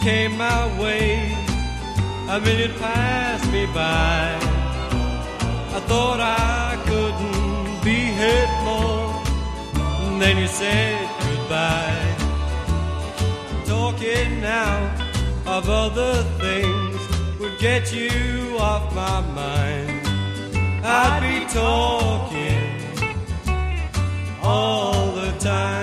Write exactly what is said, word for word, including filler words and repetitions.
came my way, a minute passed me by. I thought I couldn't be hurt more, and then you said goodbye. Talking now of other things would get you off my mind. I'd be talking all the time.